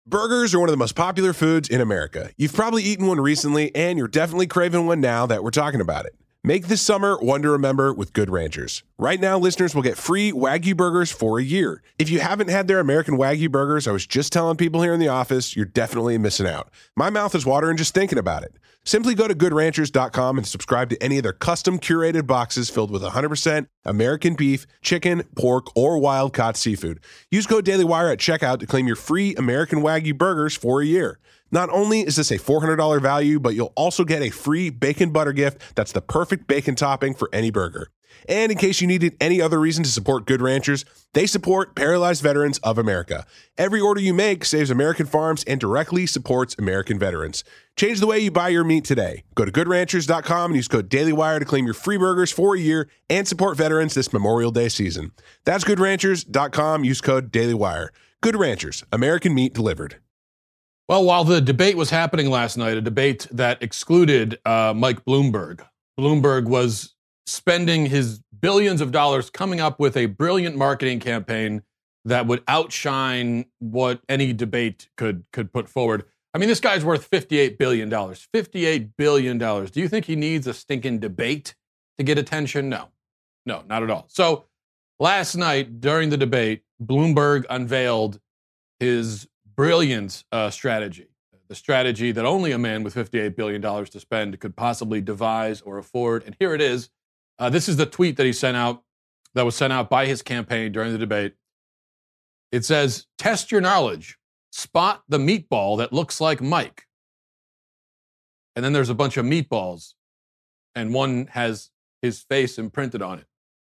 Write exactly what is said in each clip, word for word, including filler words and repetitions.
Burgers are one of the most popular foods in America. You've probably eaten one recently, and you're definitely craving one now that we're talking about it. Make this summer one to remember with Good Ranchers. Right now, listeners will get free Wagyu burgers for a year. If you haven't had their American Wagyu burgers, I was just telling people here in the office, you're definitely missing out. My mouth is watering just thinking about it. Simply go to good ranchers dot com and subscribe to any of their custom curated boxes filled with one hundred percent American beef, chicken, pork, or wild-caught seafood. Use code DailyWire at checkout to claim your free American Wagyu burgers for a year. Not only is this a four hundred dollars value, but you'll also get a free bacon butter gift that's the perfect bacon topping for any burger. And in case you needed any other reason to support Good Ranchers, they support Paralyzed Veterans of America. Every order you make saves American farms and directly supports American veterans. Change the way you buy your meat today. Go to good ranchers dot com and use code DailyWire to claim your free burgers for a year and support veterans this Memorial Day season. That's good ranchers dot com. Use code DailyWire. Good Ranchers, American meat delivered. Well, while the debate was happening last night, a debate that excluded uh, Mike Bloomberg, Bloomberg was spending his billions of dollars coming up with a brilliant marketing campaign that would outshine what any debate could could put forward. I mean, this guy's worth fifty-eight billion dollars. fifty-eight billion dollars. Do you think he needs a stinking debate to get attention? No. No, not at all. So last night during the debate, Bloomberg unveiled his brilliant uh, strategy, the strategy that only a man with fifty-eight billion dollars to spend could possibly devise or afford. And here it is. Uh, this is the tweet that he sent out, that was sent out by his campaign during the debate. It says, test your knowledge. Spot the meatball that looks like Mike. And then there's a bunch of meatballs, and one has his face imprinted on it.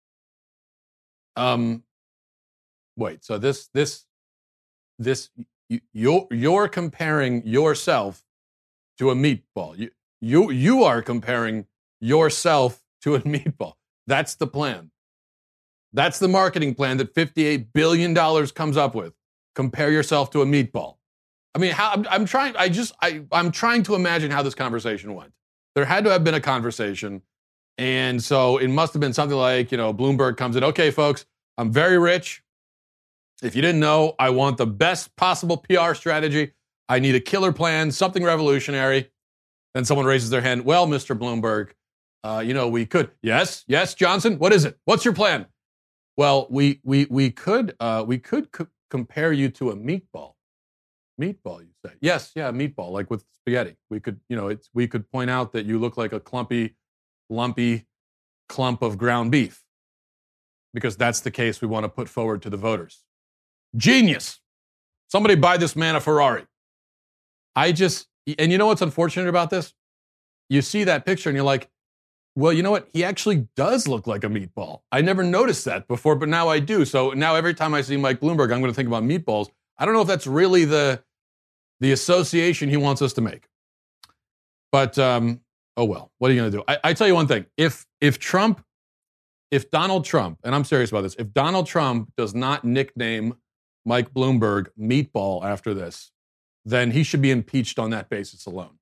Um, wait, so this, this, this, you, you're, you're comparing yourself to a meatball. You, you, you are comparing yourself to a meatball. That's the plan. That's the marketing plan that fifty-eight billion dollars comes up with. Compare yourself to a meatball. I mean, how, I'm, I'm trying, I just, I, I'm trying to imagine how this conversation went. There had to have been a conversation. And so it must have been something like, you know, Bloomberg comes in, okay, folks, I'm very rich. If you didn't know, I want the best possible P R strategy. I need a killer plan, something revolutionary. Then someone raises their hand. Well, Mister Bloomberg, uh, you know, we could. Yes, yes, Johnson. What is it? What's your plan? Well, we we we could uh, we could c- compare you to a meatball. Meatball, you say? Yes, yeah, meatball, like with spaghetti. We could, you know, it's we could point out that you look like a clumpy, lumpy clump of ground beef, because that's the case we want to put forward to the voters. Genius. Somebody buy this man a Ferrari. I just, and you know what's unfortunate about this? You see that picture and you're like, well, you know what? He actually does look like a meatball. I never noticed that before, but now I do. So now every time I see Mike Bloomberg, I'm going to think about meatballs. I don't know if that's really the, the association he wants us to make. But, um, oh well, what are you going to do? I, I tell you one thing. If, if Trump, if Donald Trump, and I'm serious about this, if Donald Trump does not nickname Mike Bloomberg meatball after this, then he should be impeached on that basis alone.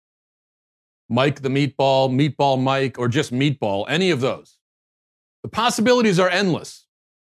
Mike the Meatball, Meatball Mike, or just Meatball, any of those. The possibilities are endless.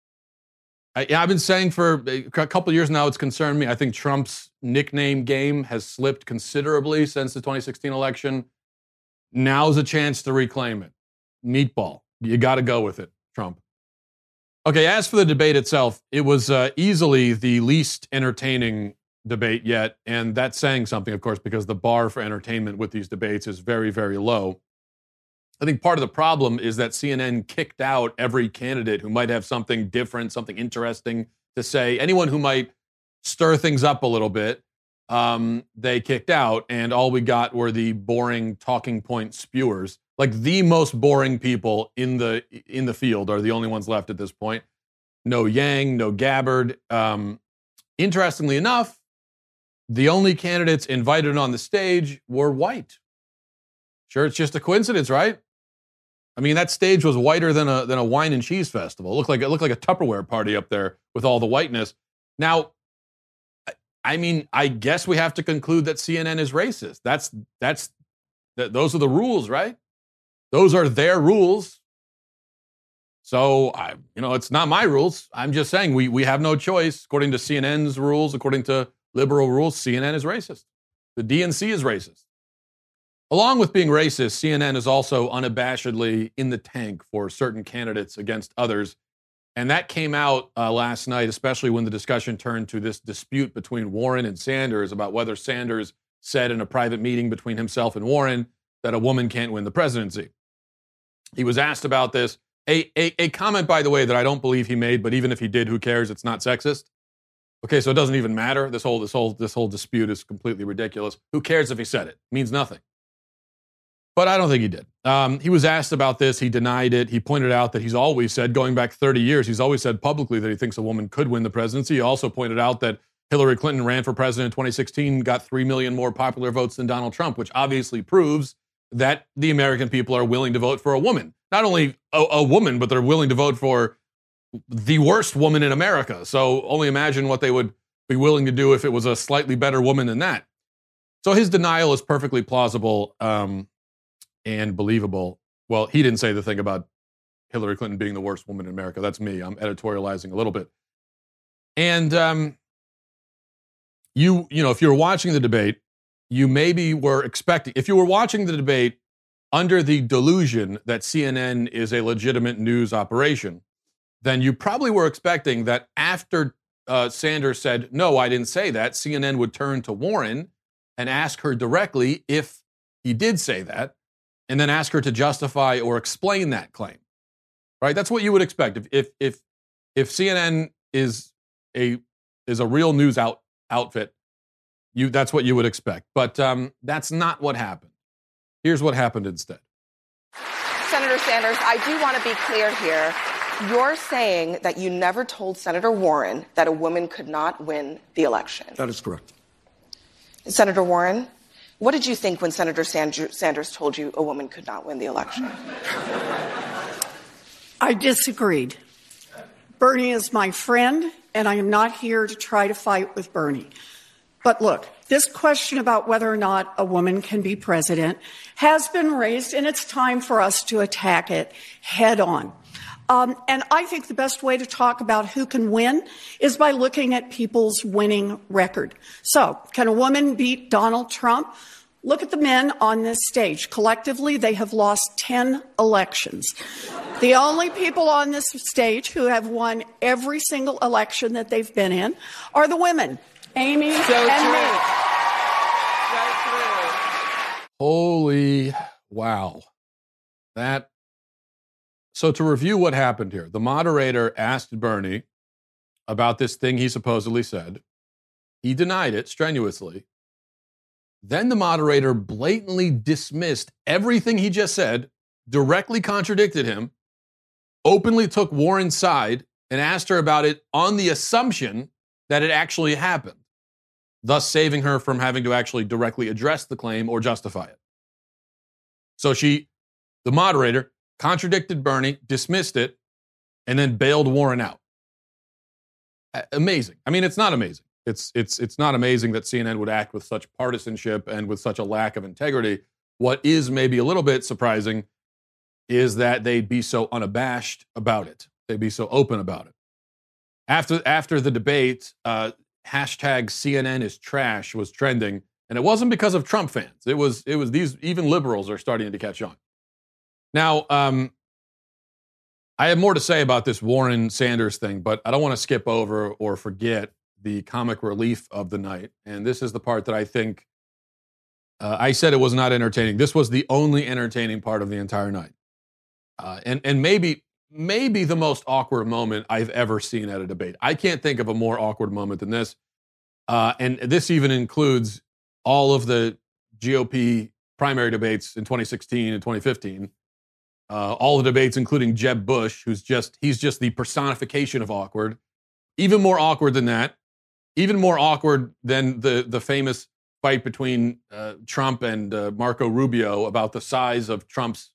I, I've been saying for a couple of years now, it's concerned me. I think Trump's nickname game has slipped considerably since the twenty sixteen election. Now's a chance to reclaim it. Meatball. You got to go with it, Trump. Okay, as for the debate itself, it was uh, easily the least entertaining debate yet, and that's saying something, of course, because the bar for entertainment with these debates is very, very low. I think part of the problem is that C N N kicked out every candidate who might have something different, something interesting to say. Anyone who might stir things up a little bit, um, they kicked out, and all we got were the boring talking point spewers. Like the most boring people in the in the field are the only ones left at this point. No Yang, no Gabbard. Um, interestingly enough, the only candidates invited on the stage were white. Sure, it's just a coincidence, right? I mean, that stage was whiter than a than a wine and cheese festival. It looked like it looked like a Tupperware party up there with all the whiteness. Now, I mean, I guess we have to conclude that C N N is racist. That's that's th- those are the rules, right? Those are their rules. So, I, you know, it's not my rules. I'm just saying we we have no choice according to C N N's rules, according to liberal rules, C N N is racist. The D N C is racist. Along with being racist, C N N is also unabashedly in the tank for certain candidates against others. And that came out uh, last night, especially when the discussion turned to this dispute between Warren and Sanders about whether Sanders said in a private meeting between himself and Warren that a woman can't win the presidency. He was asked about this. A, a, a comment, by the way, that I don't believe he made, but even if he did, who cares? It's not sexist. Okay, so it doesn't even matter. This whole, this whole, this whole dispute is completely ridiculous. Who cares if he said it? It means nothing. But I don't think he did. Um, he was asked about this. He denied it. He pointed out that he's always said, going back thirty years, he's always said publicly that he thinks a woman could win the presidency. He also pointed out that Hillary Clinton ran for president in twenty sixteen, got three million more popular votes than Donald Trump, which obviously proves that the American people are willing to vote for a woman. Not only a, a woman, but they're willing to vote for the worst woman in America. So only imagine what they would be willing to do if it was a slightly better woman than that. So his denial is perfectly plausible. Um, and believable. Well, he didn't say the thing about Hillary Clinton being the worst woman in America. That's me. I'm editorializing a little bit. And um, you, you know, if you're watching the debate, you maybe were expecting, if you were watching the debate under the delusion that C N N is a legitimate news operation, then you probably were expecting that after uh, Sanders said, no, I didn't say that, C N N would turn to Warren and ask her directly if he did say that, and then ask her to justify or explain that claim, right? That's what you would expect. If if if, if C N N is a is a real news out, outfit, you that's what you would expect. But um, that's not what happened. Here's what happened instead. Senator Sanders, I do want to be clear here. You're saying that you never told Senator Warren that a woman could not win the election. That is correct. Senator Warren, what did you think when Senator Sanders told you a woman could not win the election? I disagreed. Bernie is my friend, and I am not here to try to fight with Bernie. But look, this question about whether or not a woman can be president has been raised, and it's time for us to attack it head on. Um, and I think the best way to talk about who can win is by looking at people's winning record. So, can a woman beat Donald Trump? Look at the men on this stage. Collectively, they have lost ten elections. The only people on this stage who have won every single election that they've been in are the women, Amy so and true. me. Holy wow. That. So to review what happened here, the moderator asked Bernie about this thing he supposedly said. He denied it strenuously. Then the moderator blatantly dismissed everything he just said, directly contradicted him, openly took Warren's side, and asked her about it on the assumption that it actually happened, thus saving her from having to actually directly address the claim or justify it. So she, the moderator, contradicted Bernie, dismissed it, and then bailed Warren out. Amazing. I mean, it's not amazing. It's it's it's not amazing that C N N would act with such partisanship and with such a lack of integrity. What is maybe a little bit surprising is that they'd be so unabashed about it. They'd be so open about it. After after the debate, uh, hashtag C N N is trash was trending, and it wasn't because of Trump fans. It was it was these even liberals are starting to catch on. Now, um, I have more to say about this Warren Sanders thing, but I don't want to skip over or forget the comic relief of the night. And this is the part that I think, uh, I said it was not entertaining. This was the only entertaining part of the entire night. Uh, and, and maybe, maybe the most awkward moment I've ever seen at a debate. I can't think of a more awkward moment than this. Uh, and this even includes all of the G O P primary debates in twenty sixteen and twenty fifteen. Uh, all the debates, including Jeb Bush, who's just, he's just the personification of awkward. Even more awkward than that. Even more awkward than the, the famous fight between uh, Trump and uh, Marco Rubio about the size of Trump's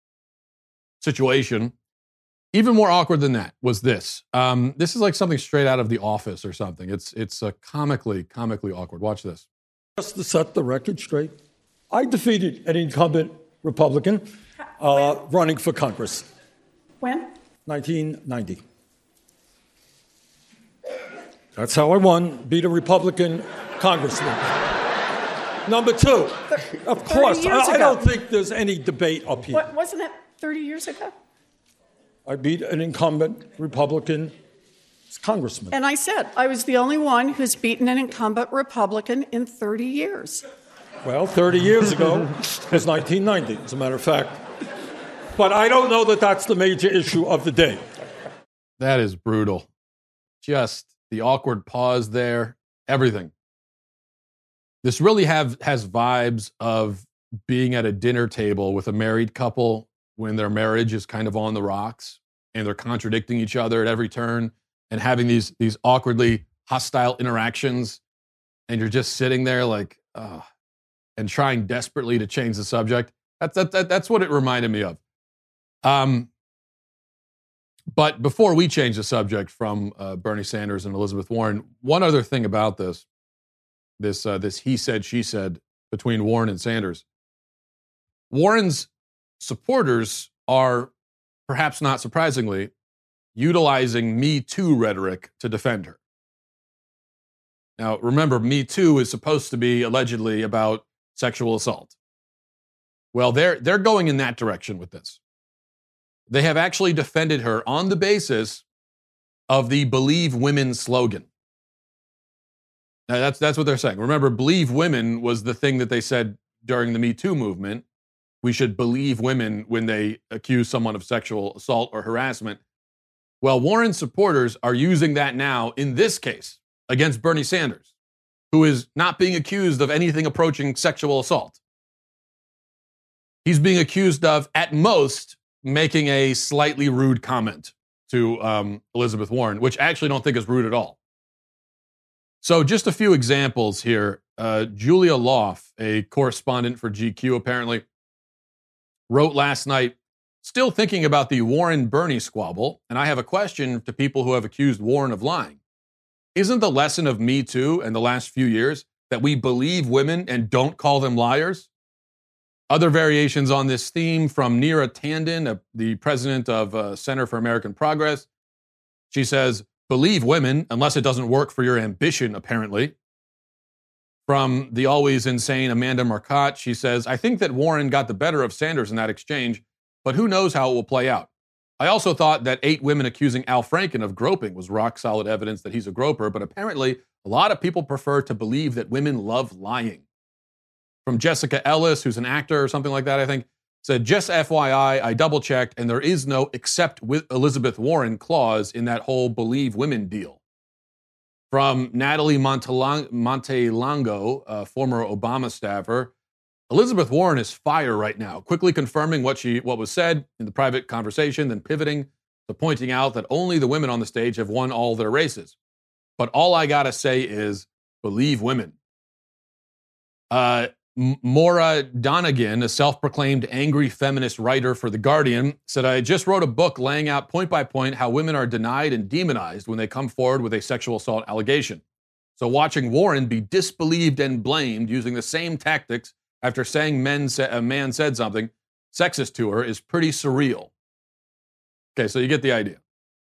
situation. Even more awkward than that was this. Um, this is like something straight out of The Office or something. It's it's uh, comically, comically awkward. Watch this. Just to set the record straight, I defeated an incumbent Republican uh, running for Congress. When? nineteen ninety. That's how I won, beat a Republican congressman. Number two, of course, I, I don't think there's any debate up here. What, wasn't it thirty years ago? I beat an incumbent Republican congressman. And I said I was the only one who's beaten an incumbent Republican in thirty years. Well, thirty years ago was nineteen ninety, as a matter of fact. But I don't know that that's the major issue of the day. That is brutal. Just the awkward pause there, everything. This really have has vibes of being at a dinner table with a married couple when their marriage is kind of on the rocks and they're contradicting each other at every turn and having these, these awkwardly hostile interactions. And you're just sitting there like, oh, and trying desperately to change the subject. That's, that, that, that's what it reminded me of. Um, but before we change the subject from uh, Bernie Sanders and Elizabeth Warren, one other thing about this, this, uh, this he said, she said between Warren and Sanders. Warren's supporters are, perhaps not surprisingly, utilizing Me Too rhetoric to defend her. Now, remember, Me Too is supposed to be allegedly about sexual assault. Well, they're, they're going in that direction with this. They have actually defended her on the basis of the Believe Women slogan. Now, that's, that's what they're saying. Remember, Believe Women was the thing that they said during the Me Too movement. We should believe women when they accuse someone of sexual assault or harassment. Well, Warren supporters are using that now in this case against Bernie Sanders, who is not being accused of anything approaching sexual assault. He's being accused of, at most, making a slightly rude comment to um, Elizabeth Warren, which I actually don't think is rude at all. So just a few examples here. Uh, Julia Loff, a correspondent for G Q apparently, wrote last night, still thinking about the Warren-Bernie squabble, and I have a question to people who have accused Warren of lying. Isn't the lesson of Me Too and the last few years that we believe women and don't call them liars? Other variations on this theme from Neera Tanden, uh, the president of uh, Center for American Progress. She says, believe women unless it doesn't work for your ambition, apparently. From the always insane Amanda Marcotte, she says, I think that Warren got the better of Sanders in that exchange, but who knows how it will play out. I also thought that eight women accusing Al Franken of groping was rock-solid evidence that he's a groper, but apparently a lot of people prefer to believe that women love lying. From Jessica Ellis, who's an actor or something like that, I think, said, just F Y I, I double-checked, and there is no except with Elizabeth Warren clause in that whole believe women deal. From Natalie Montelang- Montelongo, a former Obama staffer, Elizabeth Warren is fire right now, quickly confirming what she what was said in the private conversation, then pivoting to pointing out that only the women on the stage have won all their races. But all I gotta say is, believe women. Uh, Maura Donegan, a self-proclaimed angry feminist writer for The Guardian, said, I just wrote a book laying out point by point how women are denied and demonized when they come forward with a sexual assault allegation. So watching Warren be disbelieved and blamed using the same tactics after saying men sa- a man said something sexist to her is pretty surreal. Okay, so you get the idea.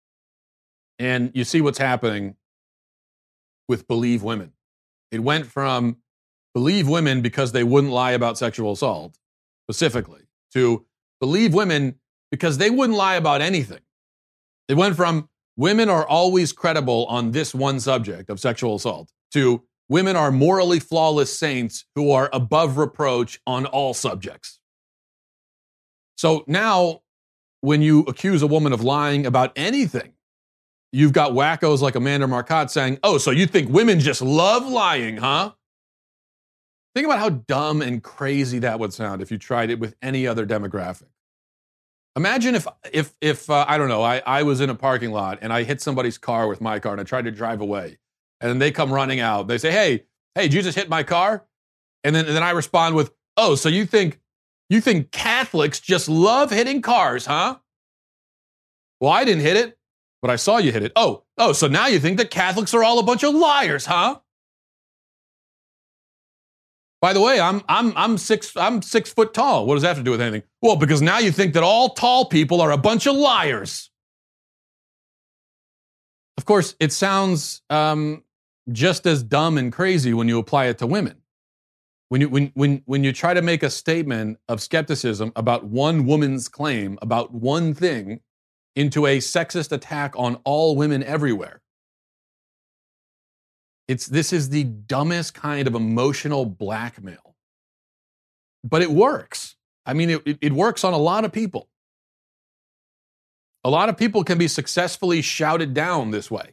And you see what's happening with Believe Women. It went from believe women because they wouldn't lie about sexual assault, specifically, to believe women because they wouldn't lie about anything. It went from women are always credible on this one subject of sexual assault to women are morally flawless saints who are above reproach on all subjects. So now, when you accuse a woman of lying about anything, you've got wackos like Amanda Marcotte saying, oh, so you think women just love lying, huh? Think about how dumb and crazy that would sound if you tried it with any other demographic. Imagine if, if, if uh, I don't know, I, I was in a parking lot and I hit somebody's car with my car and I tried to drive away. And then they come running out. They say, hey, hey, did you just hit my car? And then, and then I respond with, oh, so you think, you think Catholics just love hitting cars, huh? Well, I didn't hit it, but I saw you hit it. Oh, oh, so now you think that Catholics are all a bunch of liars, huh? By the way, I'm I'm I'm six I'm six foot tall. What does that have to do with anything? Well, because now you think that all tall people are a bunch of liars. Of course, it sounds um, just as dumb and crazy when you apply it to women. When you, when, when, when you try to make a statement of skepticism about one woman's claim about one thing into a sexist attack on all women everywhere. It's, this is the dumbest kind of emotional blackmail. But it works. I mean, it, it works on a lot of people. A lot of people can be successfully shouted down this way,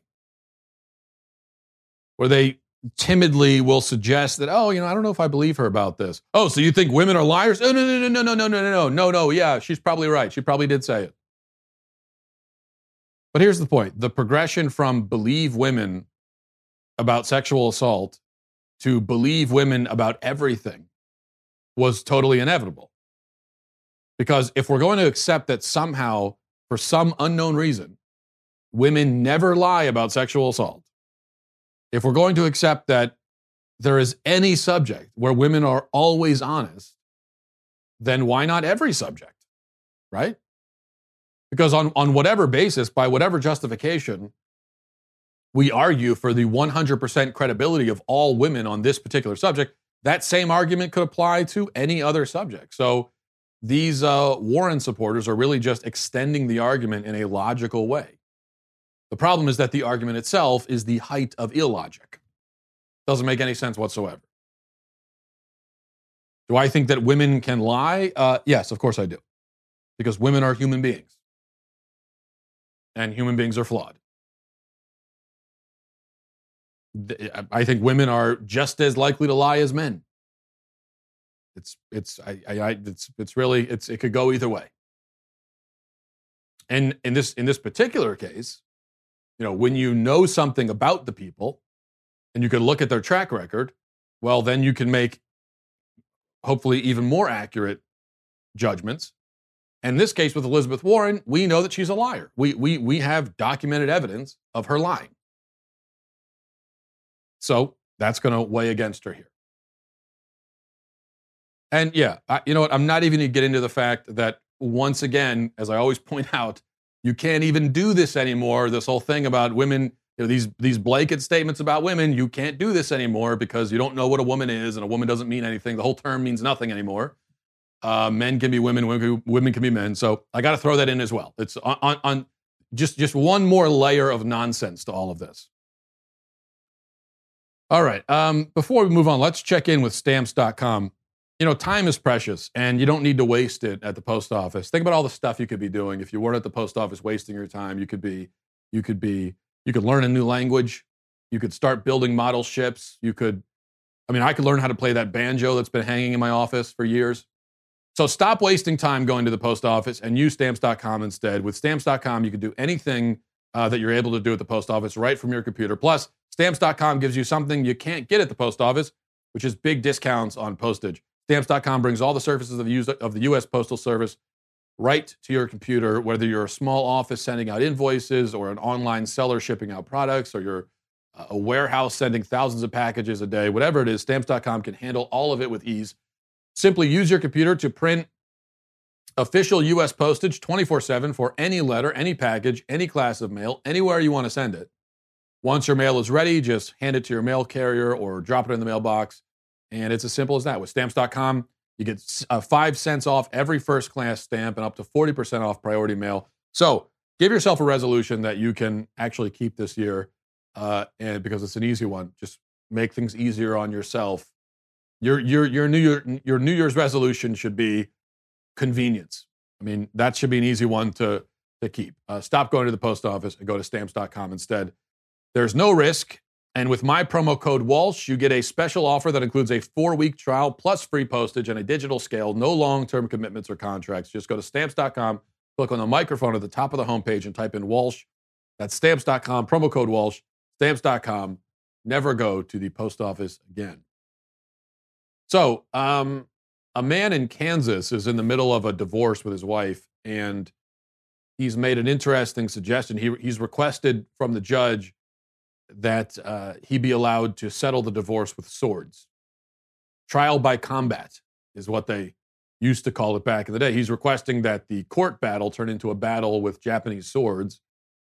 where they timidly will suggest that, oh, you know, I don't know if I believe her about this. Oh, so you think women are liars? Oh, no, no, no, no, no, no, no, no, no, no, yeah, she's probably right. She probably did say it. But here's the point. The progression from believe women about sexual assault to believe women about everything was totally inevitable. Because if we're going to accept that somehow, for some unknown reason, women never lie about sexual assault, if we're going to accept that there is any subject where women are always honest, then why not every subject, right? Because on, on whatever basis, by whatever justification, we argue for the one hundred percent credibility of all women on this particular subject, that same argument could apply to any other subject. So these uh, Warren supporters are really just extending the argument in a logical way. The problem is that the argument itself is the height of illogic. Doesn't make any sense whatsoever. Do I think that women can lie? Uh, yes, of course I do. Because women are human beings. And human beings are flawed. I think women are just as likely to lie as men. It's it's I, I it's it's really it's it could go either way. And in this in this particular case, you know, when you know something about the people and you can look at their track record, well, then you can make hopefully even more accurate judgments. And in this case with Elizabeth Warren, we know that she's a liar. We we we have documented evidence of her lying. So that's going to weigh against her here. And yeah, I, you know what? I'm not even going to get into the fact that once again, as I always point out, you can't even do this anymore. This whole thing about women, you know, these, these blanket statements about women, you can't do this anymore because you don't know what a woman is and a woman doesn't mean anything. The whole term means nothing anymore. Uh, men can be women, women, women can be men. So I got to throw that in as well. It's on, on, on just, just one more layer of nonsense to all of this. All right. Um, before we move on, let's check in with stamps dot com. You know, time is precious, and you don't need to waste it at the post office. Think about all the stuff you could be doing if you weren't at the post office wasting your time. You could be, you could be, you could learn a new language. You could start building model ships. You could, I mean, I could learn how to play that banjo that's been hanging in my office for years. So stop wasting time going to the post office and use stamps dot com instead. With stamps dot com, you can do anything uh, that you're able to do at the post office right from your computer. Plus, stamps dot com gives you something you can't get at the post office, which is big discounts on postage. stamps dot com brings all the services of the, of the U S Postal Service right to your computer, whether you're a small office sending out invoices or an online seller shipping out products or you're a warehouse sending thousands of packages a day, whatever it is, stamps dot com can handle all of it with ease. Simply use your computer to print official U S postage twenty-four seven for any letter, any package, any class of mail, anywhere you want to send it. Once your mail is ready, just hand it to your mail carrier or drop it in the mailbox. And it's as simple as that. With stamps dot com, you get uh, five cents off every first class stamp and up to forty percent off priority mail. So give yourself a resolution that you can actually keep this year, uh, and because it's an easy one. Just make things easier on yourself. Your your your New Year, your New Year's resolution should be convenience. I mean, that should be an easy one to to keep. Uh, stop going to the post office and go to stamps dot com instead. There's no risk. And with my promo code Walsh, you get a special offer that includes a four-week trial plus free postage and a digital scale. No long-term commitments or contracts. Just go to stamps dot com, click on the microphone at the top of the homepage and type in Walsh. That's stamps dot com, promo code Walsh, stamps dot com. Never go to the post office again. So, um, a man in Kansas is in the middle of a divorce with his wife, and he's made an interesting suggestion. He, he's requested from the judge that uh, he be allowed to settle the divorce with swords. Trial by combat is what they used to call it back in the day. He's requesting that the court battle turn into a battle with Japanese swords.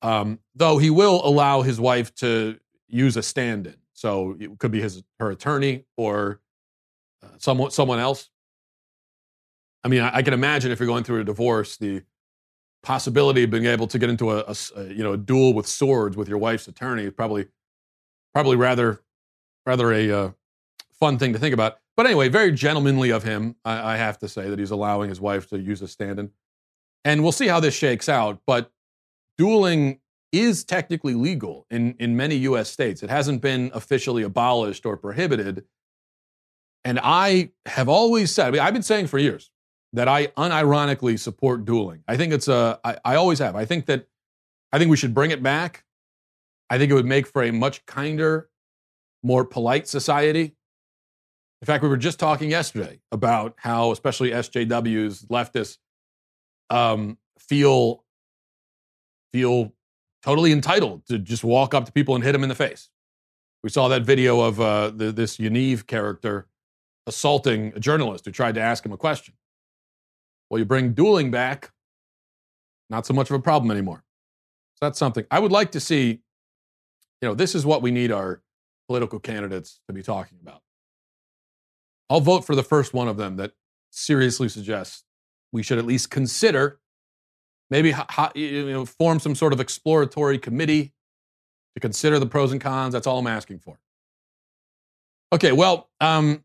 Um, though he will allow his wife to use a stand-in. So it could be his her attorney or uh, someone someone else. I mean, I, I can imagine if you're going through a divorce, the possibility of being able to get into a, a, a you know a duel with swords with your wife's attorney is probably probably rather rather a uh, fun thing to think about. But anyway, very gentlemanly of him, I, I have to say, that he's allowing his wife to use a stand-in. And we'll see how this shakes out. But dueling is technically legal in, in many U S states. It hasn't been officially abolished or prohibited. And I have always said, I mean, I've been saying for years that I unironically support dueling. I think it's a, I, I always have. I think that, I think we should bring it back. I think it would make for a much kinder, more polite society. In fact, we were just talking yesterday about how, especially S J Ws, leftists, um, feel feel totally entitled to just walk up to people and hit them in the face. We saw that video of uh, the, this Yaniv character assaulting a journalist who tried to ask him a question. Well, you bring dueling back, not so much of a problem anymore. So that's something. I would like to see, you know, this is what we need our political candidates to be talking about. I'll vote for the first one of them that seriously suggests we should at least consider, maybe you know, form some sort of exploratory committee to consider the pros and cons. That's all I'm asking for. Okay, well, um,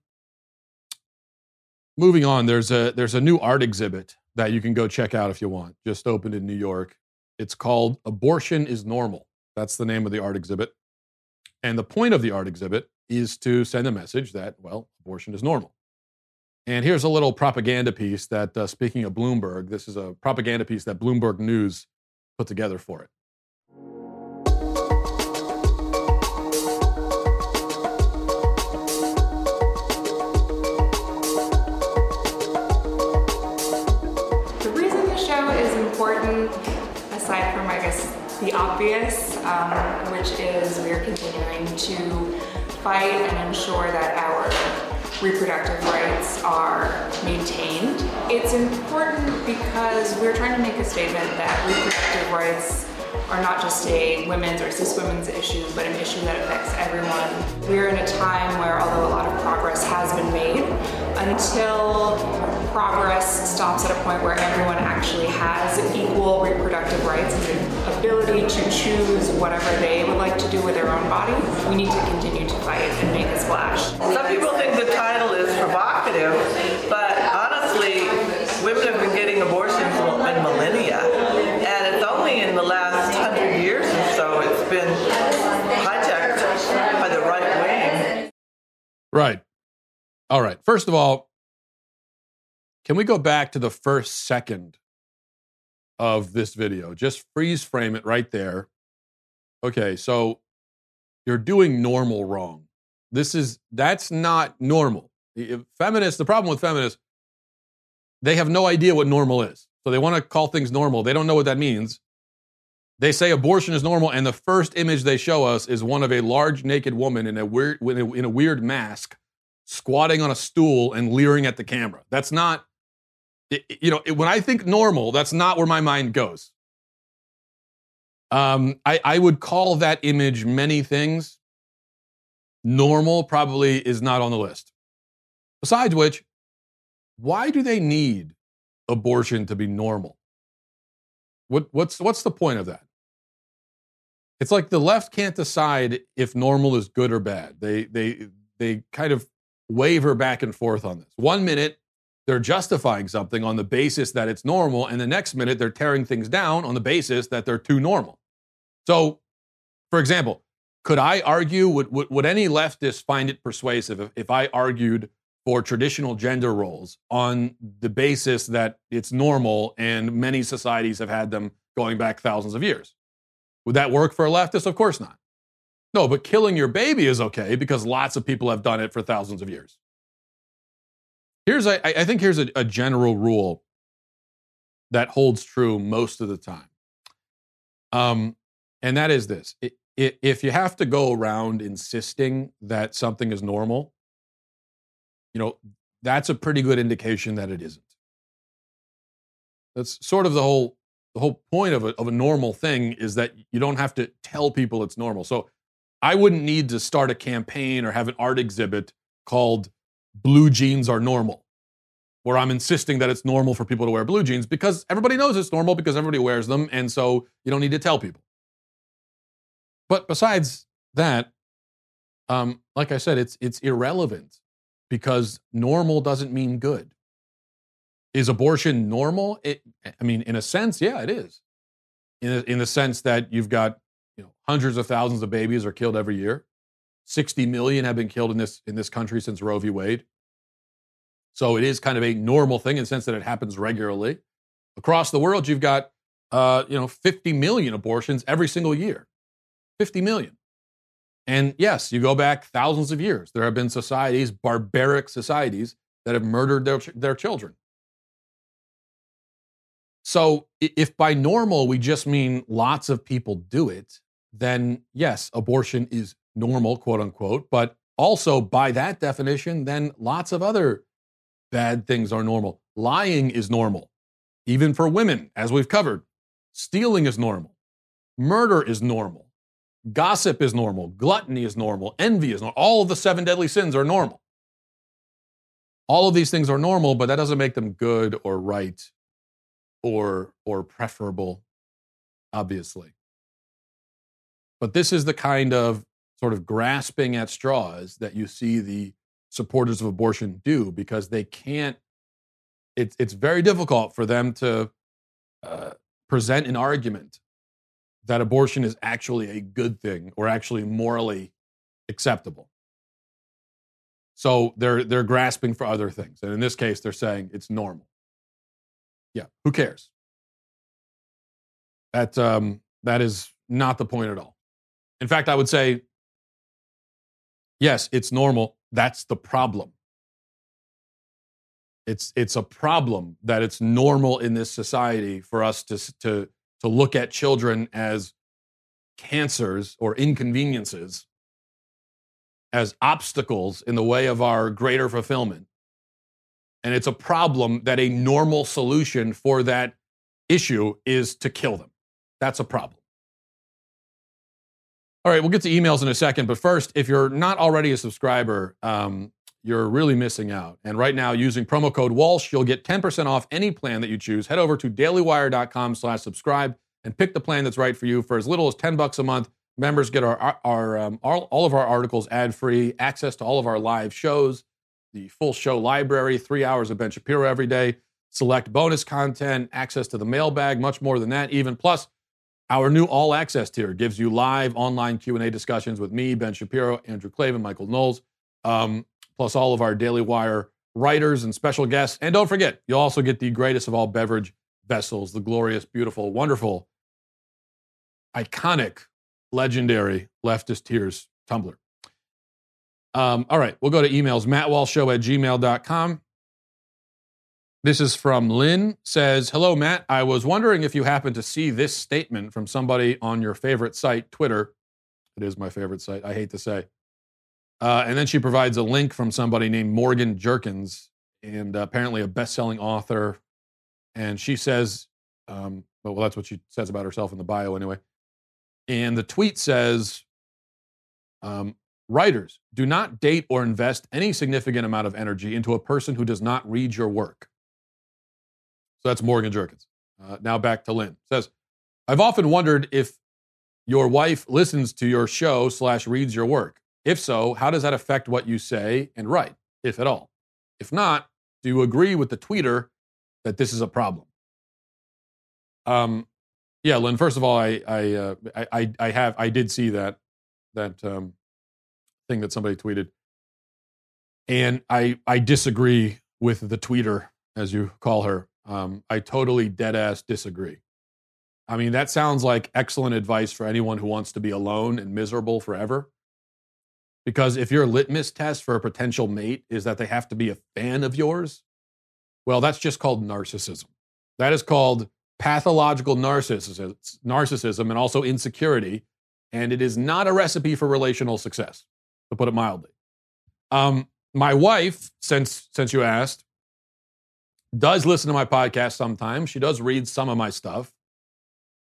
moving on. There's a there's a new art exhibit that you can go check out if you want. Just opened in New York. It's called "Abortion is Normal." That's the name of the art exhibit. And the point of the art exhibit is to send a message that, well, abortion is normal. And here's a little propaganda piece that, uh, speaking of Bloomberg, this is a propaganda piece that Bloomberg News put together for it. The reason the show is important, aside from, I guess, the obvious, um, which is we're continuing to fight and ensure that our reproductive rights are maintained. It's important because we're trying to make a statement that reproductive rights are not just a women's or cis women's issue, but an issue that affects everyone. We're in a time where, although a lot of progress has been made, until progress stops at a point where everyone actually has equal reproductive rights and the ability to choose whatever they would like to do with their own body, we need to continue to fight and make a splash. Some people think the title is provocative, but honestly, women have been getting abortions in millennia, and it's only in the last hundred years or so it's been hijacked by the right wing. Right. All right. First of all, can we go back to the first second of this video? Just freeze frame it right there. Okay, so you're doing normal wrong. This is, that's not normal. If feminists, the problem with feminists, they have no idea what normal is. So they want to call things normal. They don't know what that means. They say abortion is normal, and the first image they show us is one of a large naked woman in a weird, in a, in a weird mask, squatting on a stool and leering at the camera. That's not, you know, when I think normal, that's not where my mind goes. Um, I, I would call that image many things. Normal probably is not on the list. Besides which, why do they need abortion to be normal? What, what's, what's the point of that? It's like the left can't decide if normal is good or bad. They, they, they kind of waver back and forth on this. One minute, they're justifying something on the basis that it's normal, and the next minute they're tearing things down on the basis that they're too normal. So, for example, could I argue, would, would, would any leftist find it persuasive if, if I argued for traditional gender roles on the basis that it's normal and many societies have had them going back thousands of years? Would that work for a leftist? Of course not. No, but killing your baby is okay because lots of people have done it for thousands of years. Here's, a, I think here's a, a general rule that holds true most of the time. Um, and that is this. It, it, if you have to go around insisting that something is normal, you know, that's a pretty good indication that it isn't. That's sort of the whole the whole point of a, of a normal thing is that you don't have to tell people it's normal. So I wouldn't need to start a campaign or have an art exhibit called Blue Jeans Are Normal, where I'm insisting that it's normal for people to wear blue jeans, because everybody knows it's normal because everybody wears them, and so you don't need to tell people. But besides that, um, like I said, it's it's irrelevant, because normal doesn't mean good. Is abortion normal? It, I mean, in a sense, yeah, it is. In a, in the sense that you've got, you know, hundreds of thousands of babies are killed every year. sixty million have been killed in this in this country since Roe v. Wade. So it is kind of a normal thing in the sense that it happens regularly. Across the world, you've got, uh, you know, fifty million abortions every single year. fifty million. And yes, you go back thousands of years. There have been societies, barbaric societies, that have murdered their, their children. So if by normal we just mean lots of people do it, then yes, abortion is normal, quote unquote. But also by that definition, then lots of other bad things are normal. Lying is normal, even for women, as we've covered. Stealing is normal. Murder is normal. Gossip is normal. Gluttony is normal. Envy is normal. All of the seven deadly sins are normal. All of these things are normal, but that doesn't make them good or right or, or preferable, obviously. But this is the kind of sort of grasping at straws that you see the supporters of abortion do, because they can't, it's, it's very difficult for them to uh, present an argument that abortion is actually a good thing or actually morally acceptable. So they're they're grasping for other things. And in this case, they're saying it's normal. Yeah, who cares? That, um, that is not the point at all. In fact, I would say, yes, it's normal. That's the problem. It's it's a problem that it's normal in this society for us to to to look at children as cancers or inconveniences, as obstacles in the way of our greater fulfillment. And it's a problem that a normal solution for that issue is to kill them. That's a problem. All right, we'll get to emails in a second. But first, if you're not already a subscriber, um, you're really missing out. And right now, using promo code Walsh, you'll get ten percent off any plan that you choose. Head over to dailywire.com slash subscribe and pick the plan that's right for you. For as little as ten bucks a month, members get our, our, our um, all, all of our articles ad-free, access to all of our live shows, the full show library, three hours of Ben Shapiro every day, select bonus content, access to the mailbag, much more than that even. Plus, our new All Access tier gives you live online Q and A discussions with me, Ben Shapiro, Andrew Klavan, Michael Knowles, um, plus all of our Daily Wire writers and special guests. And don't forget, you'll also get the greatest of all beverage vessels, the glorious, beautiful, wonderful, iconic, legendary Leftist Tears tumbler. Um, all right, we'll go to emails. matt walsh show at gmail dot com. This is from Lynn. Says, hello, Matt. I was wondering if you happen to see this statement from somebody on your favorite site, Twitter. It is my favorite site, I hate to say. Uh, and then she provides a link from somebody named Morgan Jerkins, and uh, apparently a best-selling author. And she says, um, well, that's what she says about herself in the bio anyway. And the tweet says, um, writers, do not date or invest any significant amount of energy into a person who does not read your work. So that's Morgan Jerkins. Uh, now back to Lynn. Says, I've often wondered if your wife listens to your show slash reads your work. If so, how does that affect what you say and write, if at all? If not, do you agree with the tweeter that this is a problem? Um, yeah, Lynn. First of all, I I, uh, I I have I did see that that um, thing that somebody tweeted, and I I disagree with the tweeter, as you call her. Um, I totally dead ass disagree. I mean, that sounds like excellent advice for anyone who wants to be alone and miserable forever. Because if your litmus test for a potential mate is that they have to be a fan of yours, well, that's just called narcissism. That is called pathological narcissism, narcissism and also insecurity. And it is not a recipe for relational success, to put it mildly. Um, my wife, since since you asked, does listen to my podcast sometimes. She does read some of my stuff.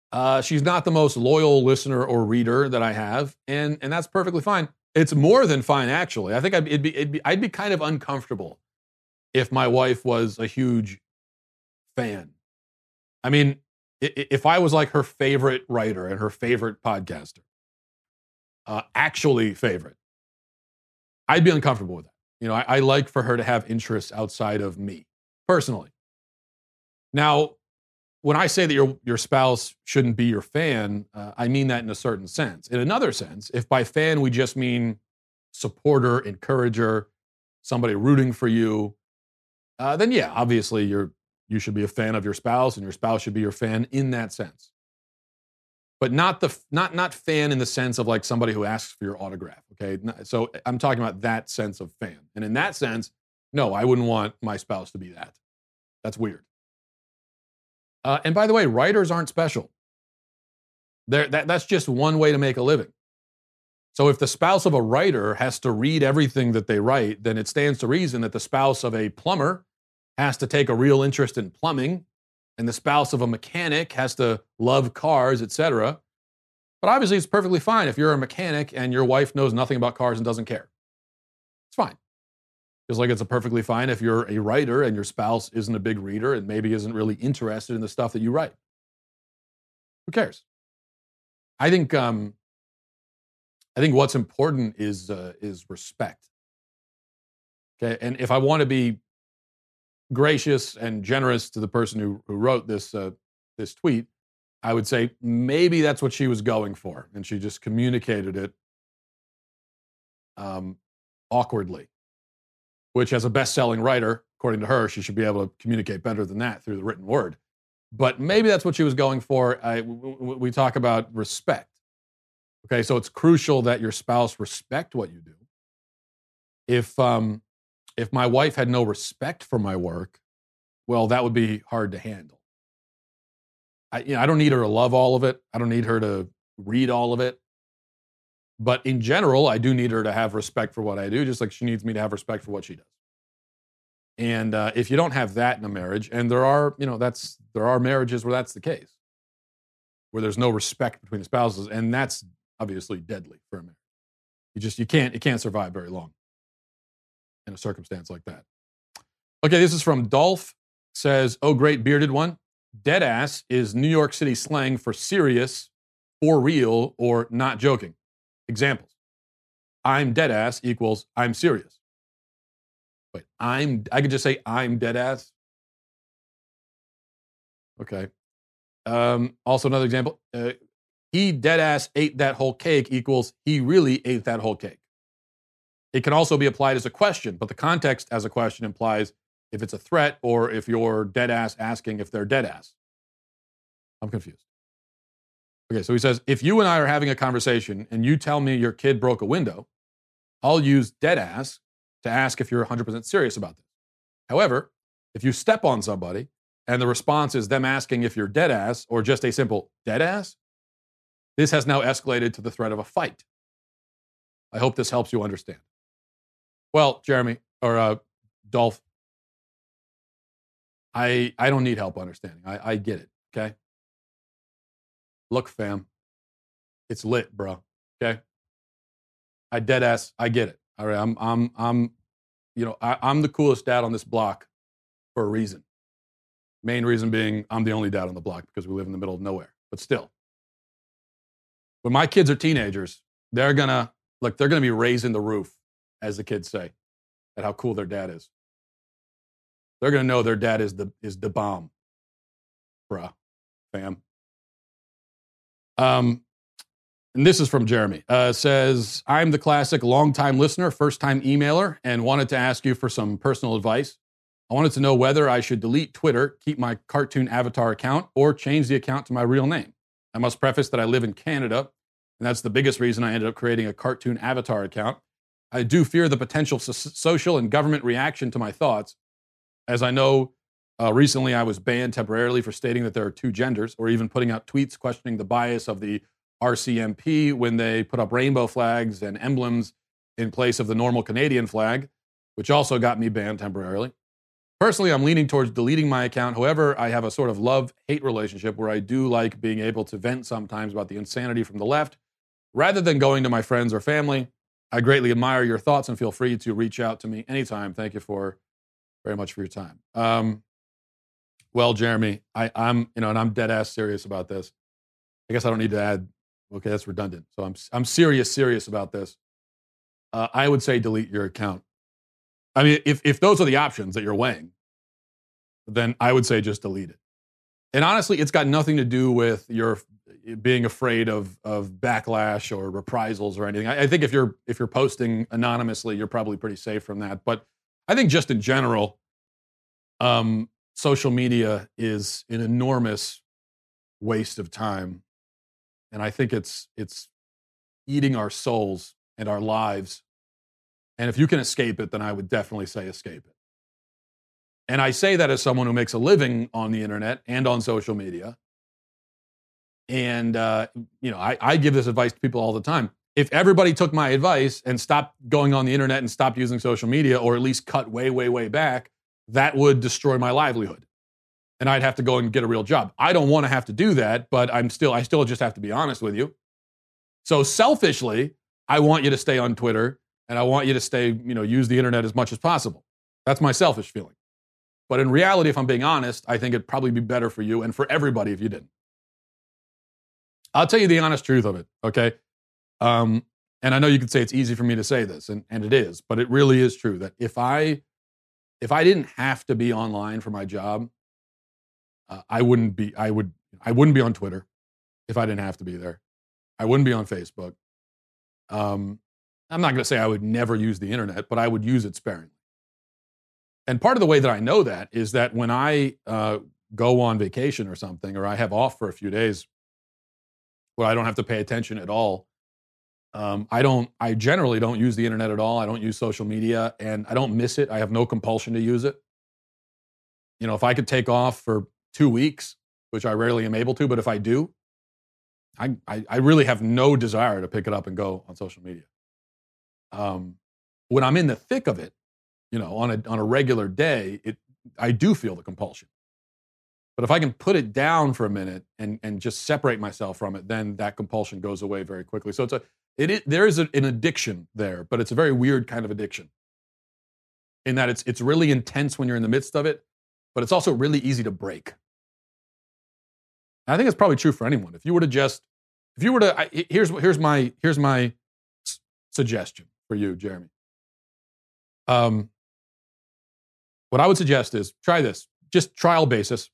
Uh, she's not the most loyal listener or reader that I have, and, and that's perfectly fine. It's more than fine, actually. I think I'd, it'd be, it'd be, I'd be kind of uncomfortable if my wife was a huge fan. I mean, if I was like her favorite writer and her favorite podcaster, uh, actually favorite, I'd be uncomfortable with that. You know, I, I like for her to have interests outside of me, personally. Now, when I say that your, your spouse shouldn't be your fan, uh, I mean that in a certain sense. In another sense, if by fan we just mean supporter, encourager, somebody rooting for you, uh, then yeah, obviously you're you should be a fan of your spouse, and your spouse should be your fan in that sense. But not the not not fan in the sense of like somebody who asks for your autograph. Okay, so I'm talking about that sense of fan, and in that sense, no, I wouldn't want my spouse to be that. That's weird. Uh, and by the way, writers aren't special. They're, that, that's just one way to make a living. So if the spouse of a writer has to read everything that they write, then it stands to reason that the spouse of a plumber has to take a real interest in plumbing, and the spouse of a mechanic has to love cars, et cetera. But obviously, it's perfectly fine if you're a mechanic and your wife knows nothing about cars and doesn't care. It's fine. Just like it's a perfectly fine if you're a writer and your spouse isn't a big reader and maybe isn't really interested in the stuff that you write. Who cares? I think um, I think what's important is uh, is respect. Okay, and if I want to be gracious and generous to the person who, who wrote this uh, this tweet, I would say maybe that's what she was going for, and she just communicated it um, awkwardly. Which, as a best-selling writer, according to her, she should be able to communicate better than that through the written word. But maybe that's what she was going for. I, we talk about respect. Okay, so it's crucial that your spouse respect what you do. If um, if my wife had no respect for my work, well, that would be hard to handle. I, you know, I don't need her to love all of it. I don't need her to read all of it. But in general, I do need her to have respect for what I do, just like she needs me to have respect for what she does. And uh, if you don't have that in a marriage, and there are, you know, that's there are marriages where that's the case, where there's no respect between the spouses, and that's obviously deadly for a marriage. You just you can't you can't survive very long in a circumstance like that. Okay, this is from Dolph. Says, "Oh, great bearded one. Deadass is New York City slang for serious, for real, or not joking. Examples. I'm deadass equals I'm serious. Wait, I'm, I could just say I'm deadass. Okay. Um, also another example. Uh, he deadass ate that whole cake equals he really ate that whole cake. It can also be applied as a question, but the context as a question implies if it's a threat or if you're deadass asking if they're deadass. I'm confused. Okay, so he says, if you and I are having a conversation and you tell me your kid broke a window, I'll use deadass to ask if you're one hundred percent serious about this. However, if you step on somebody and the response is them asking if you're deadass or just a simple deadass, this has now escalated to the threat of a fight. I hope this helps you understand. Well, Jeremy, or uh, Dolph, I, I don't need help understanding. I, I get it, okay? Look, fam, it's lit, bro. Okay, I dead ass. I get it. All right, I'm, I'm, I'm, you know, I, I'm the coolest dad on this block for a reason. Main reason being I'm the only dad on the block because we live in the middle of nowhere. But still, when my kids are teenagers, they're gonna look. They're gonna be raising the roof, as the kids say, at how cool their dad is. They're gonna know their dad is the is the bomb, bruh, fam. Um, and this is from Jeremy. Uh, says, I'm the classic long-time listener, first-time emailer, and wanted to ask you for some personal advice. I wanted to know whether I should delete Twitter, keep my cartoon avatar account, or change the account to my real name. I must preface that I live in Canada, and that's the biggest reason I ended up creating a cartoon avatar account. I do fear the potential so- social and government reaction to my thoughts, as I know Uh, recently, I was banned temporarily for stating that there are two genders, or even putting out tweets questioning the bias of the R C M P when they put up rainbow flags and emblems in place of the normal Canadian flag, which also got me banned temporarily. Personally, I'm leaning towards deleting my account. However, I have a sort of love-hate relationship where I do like being able to vent sometimes about the insanity from the left rather than going to my friends or family. I greatly admire your thoughts and feel free to reach out to me anytime. Thank you for very much for your time. Um, well, Jeremy, I, I'm, you know, and I'm dead ass serious about this. I guess I don't need to add, okay, that's redundant. So I'm, I'm serious, serious about this. Uh, I would say delete your account. I mean, if, if those are the options that you're weighing, then I would say just delete it. And honestly, it's got nothing to do with your being afraid of, of backlash or reprisals or anything. I, I think if you're if you're posting anonymously, you're probably pretty safe from that. But I think just in general, um, social media is an enormous waste of time. And I think it's it's eating our souls and our lives. And if you can escape it, then I would definitely say escape it. And I say that as someone who makes a living on the internet and on social media. And, uh, you know, I, I give this advice to people all the time. If everybody took my advice and stopped going on the internet and stopped using social media, or at least cut way, way, way back, that would destroy my livelihood. And I'd have to go and get a real job. I don't want to have to do that, but I'm still, I still just have to be honest with you. So selfishly, I want you to stay on Twitter. And I want you to stay, you know, use the internet as much as possible. That's my selfish feeling. But in reality, if I'm being honest, I think it'd probably be better for you and for everybody if you didn't. I'll tell you the honest truth of it, okay? Um, and I know you could say it's easy for me to say this, and, and it is, but it really is true that if I if I didn't have to be online for my job, uh, I wouldn't be. I would. I wouldn't be on Twitter if I didn't have to be there. I wouldn't be on Facebook. Um. I'm not going to say I would never use the internet, but I would use it sparingly. And part of the way that I know that is that when I uh, go on vacation or something, or I have off for a few days where I don't have to pay attention at all, um, I don't. I generally don't use the internet at all. I don't use social media, and I don't miss it. I have no compulsion to use it. You know, if I could take off for two weeks, which I rarely am able to, but if I do, I I, I really have no desire to pick it up and go on social media. Um, when I'm in the thick of it, you know, on a on a regular day, it I do feel the compulsion. But if I can put it down for a minute and and just separate myself from it, then that compulsion goes away very quickly. So it's a it is, there is a, an addiction there, but it's a very weird kind of addiction. In that it's it's really intense when you're in the midst of it, but it's also really easy to break. And I think it's probably true for anyone. If you were to just if you were to I, here's here's my here's my s- suggestion for you, Jeremy. Um, what I would suggest is try this, just trial basis.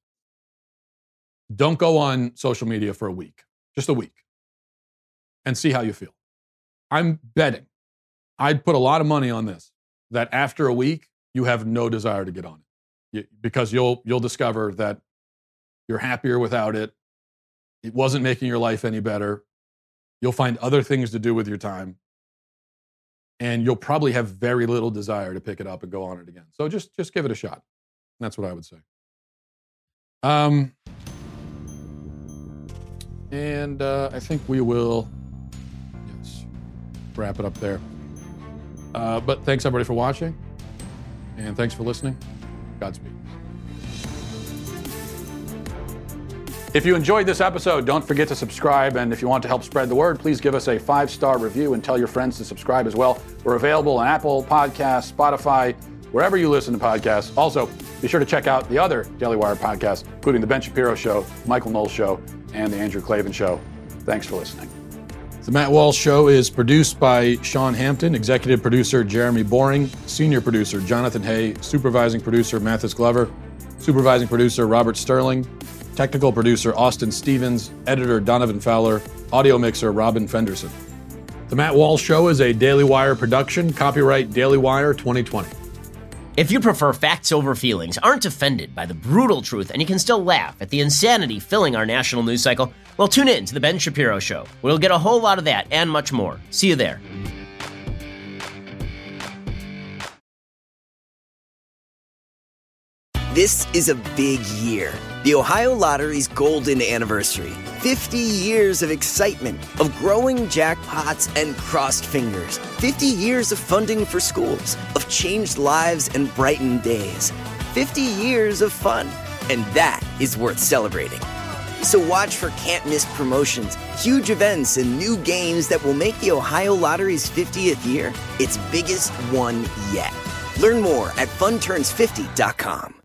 Don't go on social media for a week, just a week, and see how you feel. I'm betting, I'd put a lot of money on this, that after a week, you have no desire to get on it. You, because you'll you'll discover that you're happier without it. It wasn't making your life any better. You'll find other things to do with your time. And you'll probably have very little desire to pick it up and go on it again. So just, just give it a shot. That's what I would say. Um, and uh, I think we will, yes, wrap it up there. Uh, but thanks everybody for watching. And thanks for listening. Godspeed. If you enjoyed this episode, don't forget to subscribe. And if you want to help spread the word, please give us a five-star review and tell your friends to subscribe as well. We're available on Apple Podcasts, Spotify, wherever you listen to podcasts. Also, be sure to check out the other Daily Wire podcasts, including The Ben Shapiro Show, Michael Knowles Show, and The Andrew Klavan Show. Thanks for listening. The Matt Walsh Show is produced by Sean Hampton, executive producer Jeremy Boring, senior producer Jonathan Hay, supervising producer Mathis Glover, supervising producer Robert Sterling, technical producer Austin Stevens, editor Donovan Fowler, audio mixer Robin Fenderson. The Matt Walsh Show is a Daily Wire production, copyright Daily Wire twenty twenty. If you prefer facts over feelings, aren't offended by the brutal truth, and you can still laugh at the insanity filling our national news cycle, well, tune in to The Ben Shapiro Show. We'll get a whole lot of that and much more. See you there. This is a big year. The Ohio Lottery's golden anniversary. fifty years of excitement, of growing jackpots and crossed fingers. fifty years of funding for schools, of changed lives and brightened days. fifty years of fun, and that is worth celebrating. So watch for can't-miss promotions, huge events, and new games that will make the Ohio Lottery's fiftieth year its biggest one yet. Learn more at fun turns fifty dot com.